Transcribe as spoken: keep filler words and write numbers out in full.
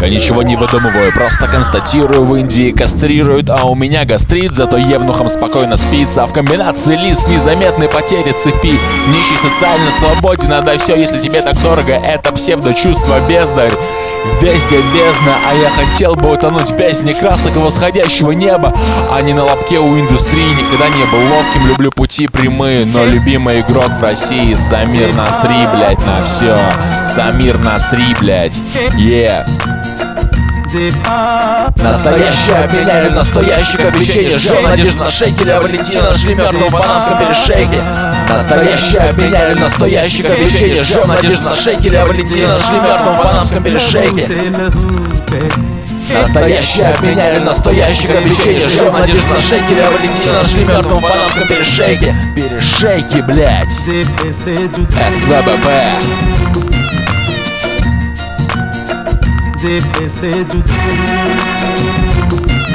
Я ничего не выдумываю, просто констатирую: в Индии кастрируют, а у меня гастрит. Зато евнухам спокойно спится, а в комбинации лиц незаметной потери цепи. Нищий социально свободен, отдай все, если тебе так дорого. Это псевдо-чувство бездарь. Везде бездна, а я хотел бы утонуть в бездне красок восходящего неба, а не на лобке у индустрии. Никогда не был ловким, люблю пути прямые, но любимый игрок в России Самир Насри, блять, на все. Самир Насри, блять, е yeah. Настоящее обменяли настоящих вечеря. Жил надежду на шекеля, Валентина нашли мертвым в панамском перешейке. Настоящее обменяли настоящих вечеря. Жил надежду на шекеля, Валентина нашли мертвым в панамском перешейке. Настоящее обменяли настоящих вечеря. Жил надежду на шекеля, Валентина нашли мертвым в панамском перешейке. Перешейки, блять. эс вэ бэ бэ. Zip, zip, zip.